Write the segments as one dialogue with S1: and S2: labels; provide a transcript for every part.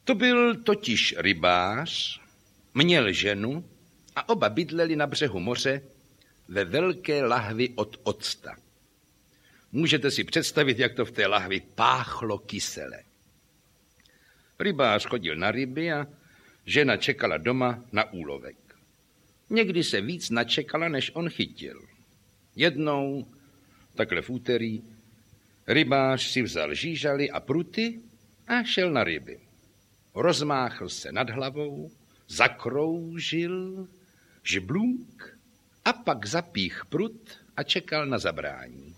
S1: To byl totiž rybář, měl ženu a oba bydleli na břehu moře ve velké lahvi od octa. Můžete si představit, jak to v té lahvi páchlo kysele. Rybář chodil na ryby a žena čekala doma na úlovek. Někdy se víc načekala, než on chytil. Jednou, takhle v úterý, rybář si vzal žížaly a pruty a šel na ryby. Rozmáchl se nad hlavou, zakroužil, žblunk a pak zapích prut a čekal na zabrání.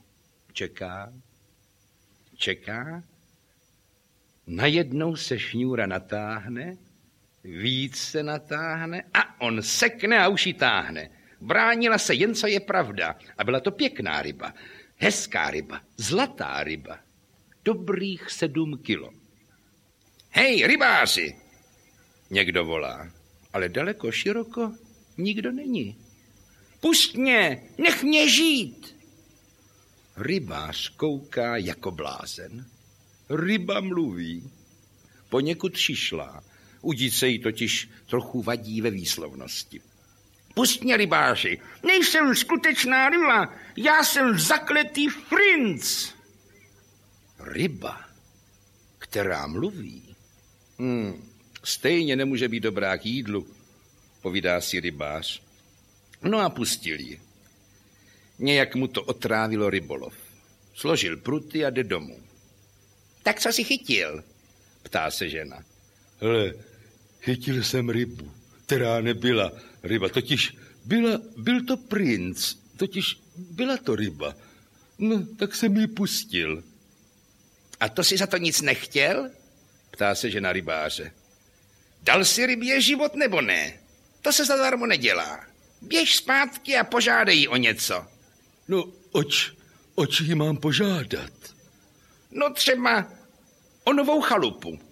S1: Čeká. Najednou se šňůra natáhne, víc se natáhne a on sekne a už ji táhne. Bránila se jen, co je pravda. A byla to pěkná ryba, hezká ryba, zlatá ryba. Dobrých 7 kilo. Hej, rybáři! Někdo volá, ale daleko, široko nikdo není. Pusť mě, nech mě žít! Rybář kouká jako blázen. Ryba mluví. Poněkud šišlá. Udít se jí totiž trochu vadí ve výslovnosti. Pusť mě, rybáři, nejsem skutečná ryba, já jsem zakletý princ. Ryba, která mluví. Stejně nemůže být dobrá k jídlu, povídá si rybář. No a pustil ji. Nějak mu to otrávilo rybolov. Složil pruty a jde domů. Tak co jsi chytil? Ptá se žena. Hele, chytil jsem rybu, která nebyla ryba, totiž byl to princ, totiž byla to ryba. No, tak jsem ji pustil. A to si za to nic nechtěl? Ptá se žena rybáře. Dal si rybě život nebo ne? To se zadarmo nedělá. Běž zpátky a požádej jí o něco. No, oč jí mám požádat? No třeba o novou chalupu.